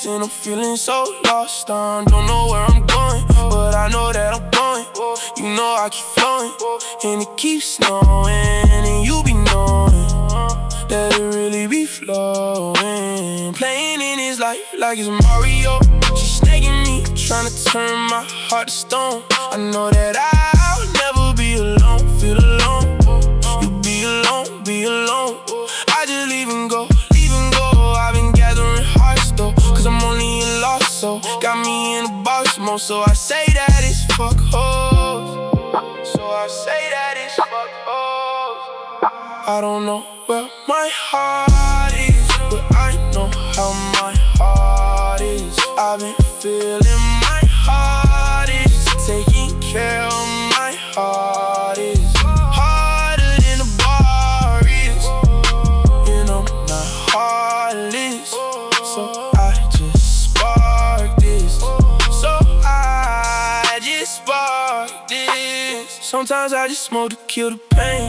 and I'm feeling so lost. I don't know where I'm going, but I know that I'm going. You know I keep flowing, and it keeps snowing, and you be knowing that it really be flowing. Playing in his life like it's Mario. She snaking me, trying to turn my heart to stone. I know that I'll never be alone, feel alone. You be alone, be alone. I just leave and go, leave and go. I've been gathering hearts though, cause I'm only a lost soul. Got me in a box mode, so I say that it's fuck hoes. So I say that it's fuck hoes. I don't know where my heart is, but I know how my heart is. I've been feeling my heart is taking care of my heart is harder than the bar is. And I'm not heartless, so I just spark this. So I just spark this. Sometimes I just smoke to kill the pain,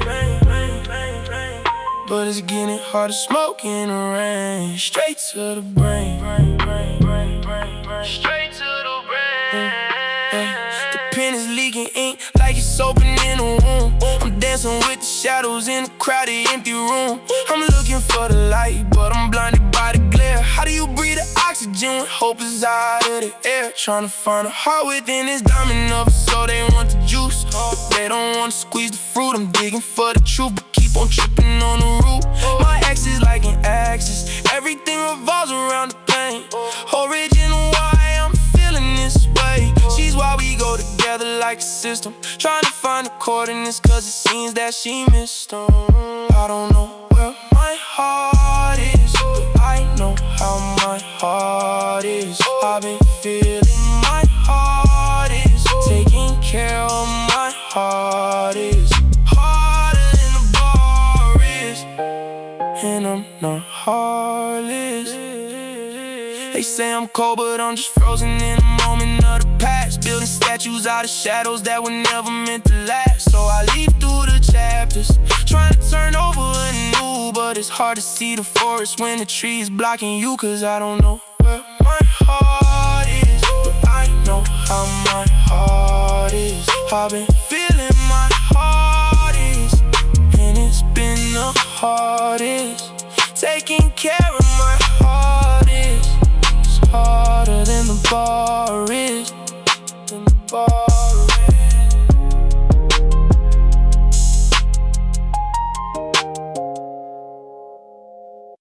but it's getting hard to smoke in the rain. Straight to the brain, straight to the brain. The pen is leaking ink like it's open in a room. I'm dancing with the shadows in a crowded, empty room. I'm looking for the light, but I'm blinded by the glare. How do you breathe the oxygen when hope is out of the air? Trying to find a heart within this diamond of it, so they want the juice, but they don't want to squeeze the fruit. I'm digging for the truth, but keep on tripping on the root. My ex is like an axis, everything revolves around the pain. Original why I'm feeling this way. She's why we go together like a system. Trying to find the coordinates, cause it seems that she missed them. I don't know where my heart is, but I know how my heart is. I've been feeling my heart is taking care of my heart is harder than the bar is, and I'm not heartless. They say I'm cold, but I'm just frozen in a moment of the past. Building statues out of shadows that were never meant to last. So I leaf through the chapters, trying to turn over a new, but it's hard to see the forest when the tree is blocking you. Cause I don't know where my heart is, but I know how my heart is. I've been feeling my heart is, and it's been the hardest. Taking care of my heart is harder than the bar is, than the bar.